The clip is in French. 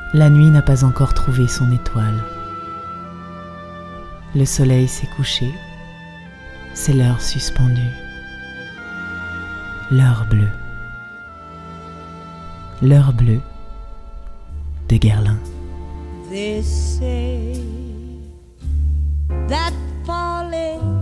La nuit n'a pas encore trouvé son étoile. Le soleil s'est couché, c'est l'heure suspendue. L'heure bleue. L'heure bleue de Guerlain. They say that falling